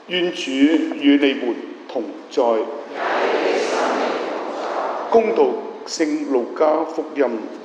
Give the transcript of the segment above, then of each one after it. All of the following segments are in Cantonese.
願主與你們同在。恭讀聖路加福音。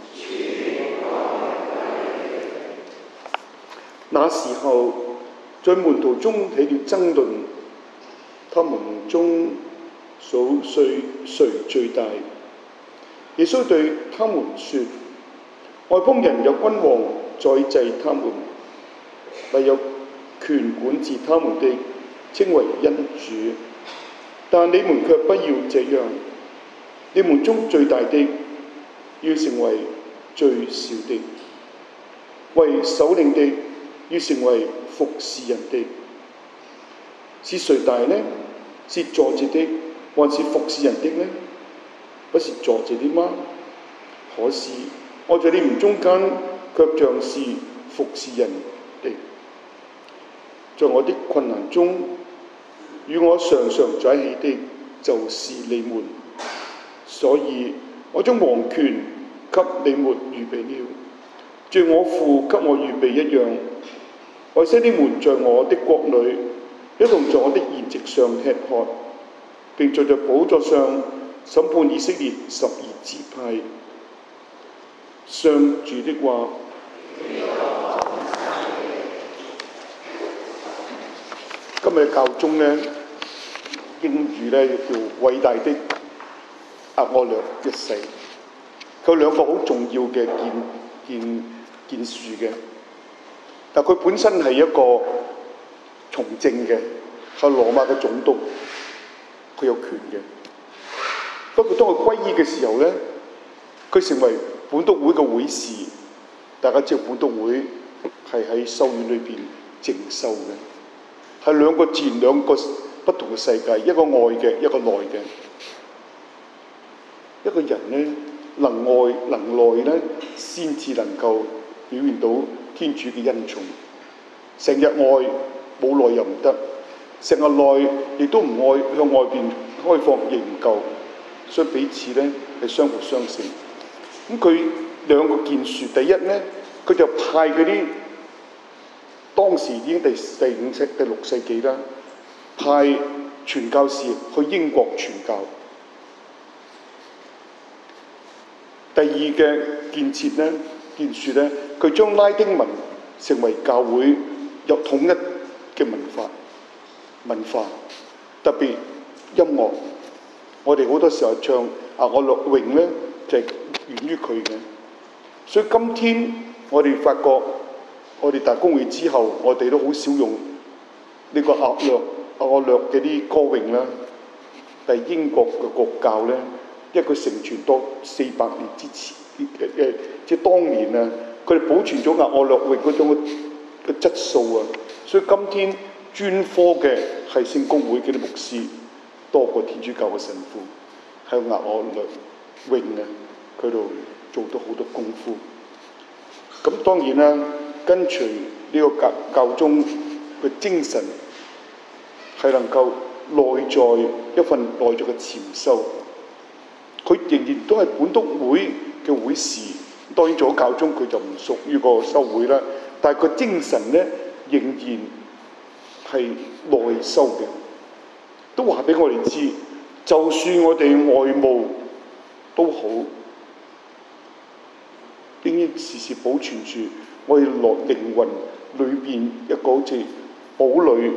那時候，在門徒中起了爭論，他們中數誰最大。耶穌對他們說：外邦人有君王宰制他們，唯有權管治他們的，稱為恩主。但你們卻不要這樣。你們中最大的要成為最小的，為首領的要成為服侍人的。是誰大呢？是坐着的，還是服侍人的呢？不是坐着的嗎？可是我在你們中間，卻像是服侍人的。在我的困難中，與我常常在一起的，就是你們。所以我將王權給你們預備了，像我父給我預備一樣。為使你們在我的國裏，一同在我的筵席上吃喝，並坐在寶座上審判以色列12支派。上主的話。今日教宗呢，英語呢叫偉大的額我略一世。佢有兩個好重要嘅建樹嘅，但佢本身係一個從政嘅，係羅馬嘅總督，佢有權嘅。不過當佢歸依嘅時候呢，佢成為本督會嘅會士。大家知道本督會係喺修院裏邊靜修嘅，係兩個不同嘅世界，一個外嘅，一個內嘅。一個人呢，能外能內呢，先至能夠表現到天主嘅恩寵。成日外冇內又唔得，成日內亦都唔愛向外邊開放，亦唔夠，所以彼此呢係相輔相成。咁佢兩個建樹，第一呢，佢就派嗰啲當時已經第5世、第6世紀啦，派傳教士去英國傳教。第二嘅建樹呢，佢將拉丁文成為教會有統一嘅文化，特別音樂。我哋好多時候唱額我略詠呢，就係源於佢嘅。所以今天我哋發覺，我哋大公會之後，我哋都好少用呢個額我略嘅啲歌詠啦。但係英國嘅國教呢，因為佢承傳多400年之前即係當年啊，佢哋保存咗額我略詠嗰種嘅質素啊，所以今天專科嘅係聖公會嘅啲牧師多過天主教嘅神父，喺額我略詠啊，佢度做到好多功夫。咁當然啦，跟隨呢個教宗嘅精神，係能夠內在一份內在嘅潛修。佢仍然都係本督會嘅會士，當然做咗教宗佢就唔屬於個修會啦。但係佢精神呢，仍然係內修嘅，都話俾我哋知，就算我哋外務都好，應該時時保存住我哋靈魂裏邊一個好似堡壘，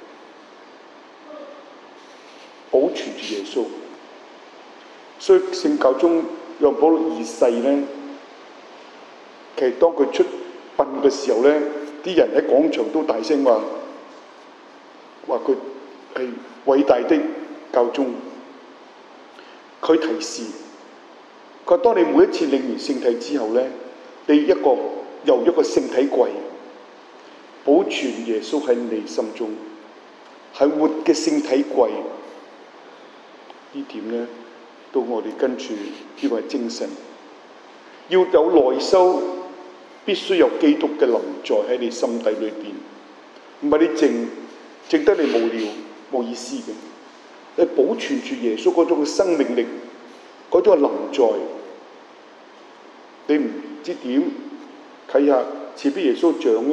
保存住耶穌。所以聖教宗若保祿2世呢，其實當佢出殯嘅時候呢，啲人喺廣場都大聲話佢係偉大的教宗。佢提示佢話：當你每一次領完聖體之後呢，你又一個聖體櫃，保存耶穌喺你心中，係活嘅聖體櫃。呢點呢，到我哋跟住呢個係精神，要有內修，必須有基督嘅臨在喺你心底裏邊，唔係你靜得你無聊冇意思嘅。你保存住耶穌嗰種嘅生命力，嗰種嘅臨在，你唔知點睇下似俾耶穌像